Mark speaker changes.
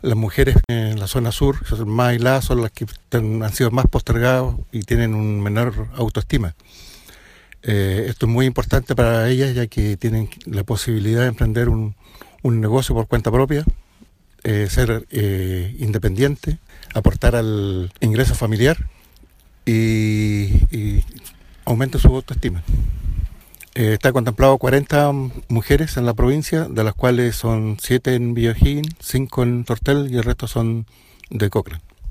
Speaker 1: Las mujeres en la zona sur, más aisladas, son las que han sido más postergadas y tienen un menor autoestima. Esto es muy importante para ellas, ya que tienen la posibilidad de emprender un negocio por cuenta propia, ser independiente, aportar al ingreso familiar y aumenta su autoestima. Está contemplado 40 mujeres en la provincia, de las cuales son 7 en Villa O'Higgins, 5 en Tortel y el resto son de Cochrane.